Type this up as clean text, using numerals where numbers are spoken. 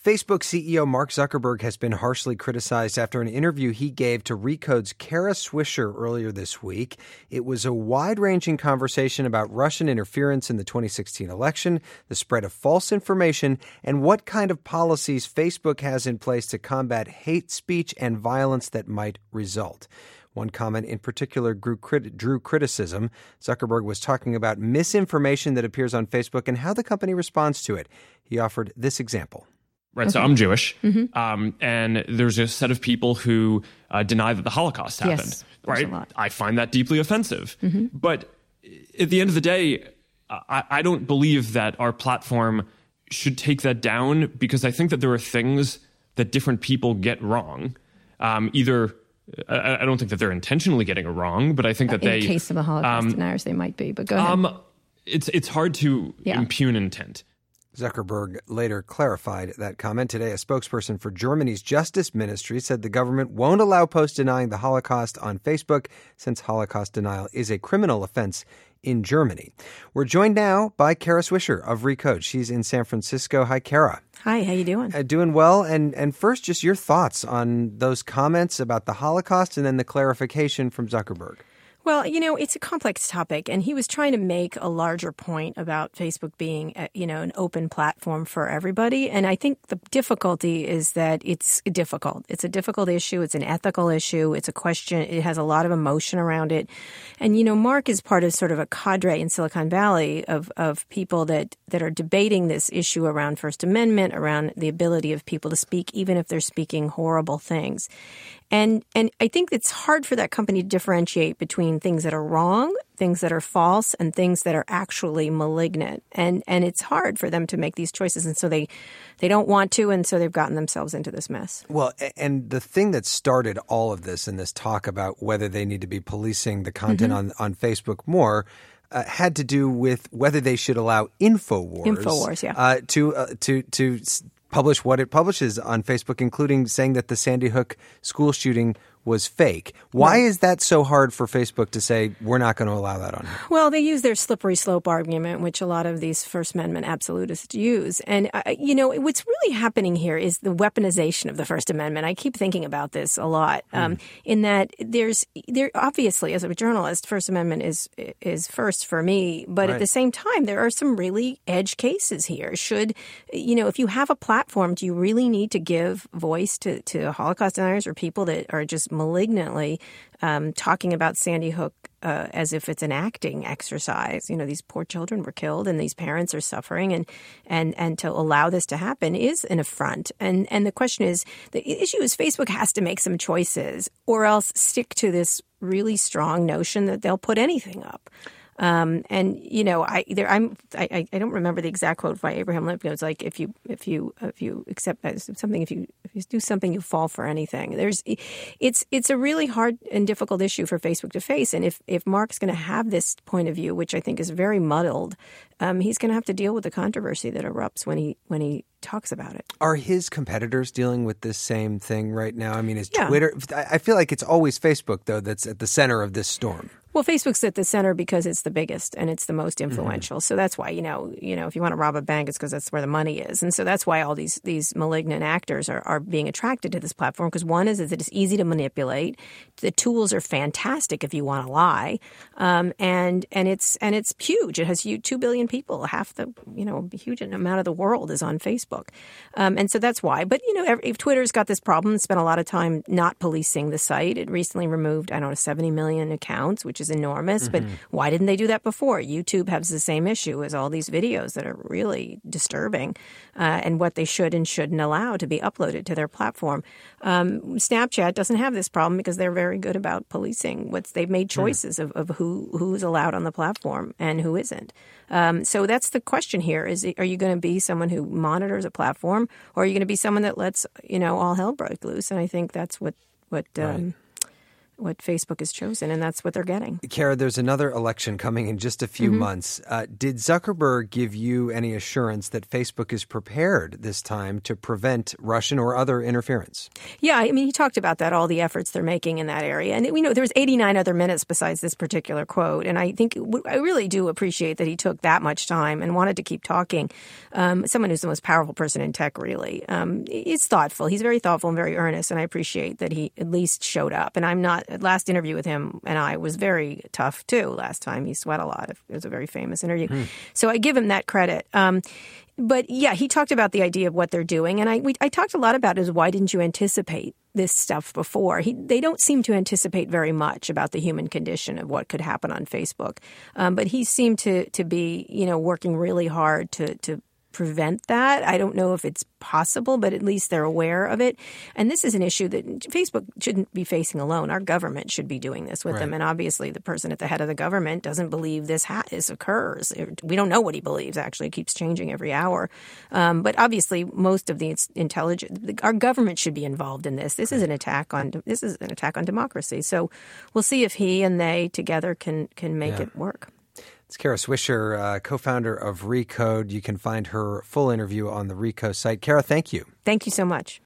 Facebook CEO Mark Zuckerberg has been harshly criticized after an interview he gave to Recode's Kara Swisher earlier this week. It was a wide-ranging conversation about Russian interference in the 2016 election, the spread of false information, and what kind of policies Facebook has in place to combat hate speech and violence that might result. One comment in particular drew criticism. Zuckerberg was talking about misinformation that appears on Facebook and how the company responds to it. He offered this example. Right, so I'm Jewish, and there's a set of people who deny that the Holocaust happened. Yes, right, I find that deeply offensive. But at the end of the day, I don't believe that our platform should take that down, because I think that there are things that different people get wrong. Either I don't think that they're intentionally getting it wrong, but I think that in the case of the Holocaust deniers, they might be. But go ahead. It's hard to impugn intent. Zuckerberg later clarified that comment. Today, a spokesperson for Germany's Justice Ministry said the government won't allow posts denying the Holocaust on Facebook, since Holocaust denial is a criminal offense in Germany. We're joined now by Kara Swisher of Recode. She's in San Francisco. Hi, Kara. Hi, how you doing? Doing well. And first, just your thoughts on those comments about the Holocaust and then the clarification from Zuckerberg. Well, it's a complex topic, and he was trying to make a larger point about Facebook being, an open platform for everybody. And I think the difficulty is that it's difficult. It's a difficult issue. It's an ethical issue. It's a question. It has a lot of emotion around it. And, Mark is part of sort of a cadre in Silicon Valley of people that are debating this issue around First Amendment, around the ability of people to speak, even if they're speaking horrible things. And I think it's hard for that company to differentiate between things that are wrong, things that are false, and things that are actually malignant. And it's hard for them to make these choices. And so they don't want to, and so they've gotten themselves into this mess. Well, and the thing that started all of this and this talk about whether they need to be policing the content on Facebook more had to do with whether they should allow InfoWars to publish what it publishes on Facebook, including saying that the Sandy Hook school shooting was fake. Why is that so hard for Facebook to say, we're not going to allow that on here? Well, they use their slippery slope argument, which a lot of these First Amendment absolutists use. And, what's really happening here is the weaponization of the First Amendment. I keep thinking about this a lot, in that there obviously, as a journalist, First Amendment is first for me. But at the same time, there are some really edge cases here. If you have a platform, do you really need to give voice to Holocaust deniers or people that are just malignantly talking about Sandy Hook as if it's an acting exercise? These poor children were killed and these parents are suffering, and to allow this to happen is an affront. And the question is, the issue is Facebook has to make some choices or else stick to this really strong notion that they'll put anything up. I don't remember the exact quote by Abraham Lincoln. It's like if you accept something, if you do something, you fall for anything. It's a really hard and difficult issue for Facebook to face. And if Mark's going to have this point of view, which I think is very muddled, he's going to have to deal with the controversy that erupts when he talks about it. Are his competitors dealing with this same thing right now? I mean, is Twitter? I feel like it's always Facebook, though, that's at the center of this storm. Well, Facebook's at the center because it's the biggest and it's the most influential. So that's why, if you want to rob a bank, it's because that's where the money is. And so that's why all these malignant actors are being attracted to this platform, because one is that it's easy to manipulate. The tools are fantastic if you want to lie. And it's huge. It has 2 billion people. Half the, huge amount of the world is on Facebook. And so that's why. But, if Twitter's got this problem, spent a lot of time not policing the site. It recently removed, 70 million accounts, which is enormous. But why didn't they do that before? YouTube has the same issue as all these videos that are really disturbing and what they should and shouldn't allow to be uploaded to their platform. Snapchat doesn't have this problem because they're very good about policing. They've made choices of who's allowed on the platform and who isn't. So that's the question here is, are you going to be someone who monitors a platform, or are you going to be someone that lets, all hell break loose? And I think that's what Facebook has chosen, and that's what they're getting. Kara, there's another election coming in just a few months. Did Zuckerberg give you any assurance that Facebook is prepared this time to prevent Russian or other interference? Yeah, I mean, he talked about that, all the efforts they're making in that area. And we know there was 89 other minutes besides this particular quote. And I think I really do appreciate that he took that much time and wanted to keep talking. Someone who's the most powerful person in tech, really. He's thoughtful. He's very thoughtful and very earnest. And I appreciate that he at least showed up. And last interview with him and I was very tough, too. Last time he sweat a lot. It was a very famous interview. So I give him that credit. But yeah, he talked about the idea of what they're doing. And I talked a lot about is why didn't you anticipate this stuff before? They don't seem to anticipate very much about the human condition of what could happen on Facebook. But he seemed to be, working really hard to prevent that. I don't know if it's possible, but at least they're aware of it. And this is an issue that Facebook shouldn't be facing alone. Our government should be doing this with them. And obviously the person at the head of the government doesn't believe this occurs. We don't know what he believes, actually. It keeps changing every hour. But obviously most of the intelligence, our government should be involved in this. This is an attack on democracy. So we'll see if he and they together can make it work. It's Kara Swisher, co-founder of Recode. You can find her full interview on the Recode site. Kara, thank you. Thank you so much.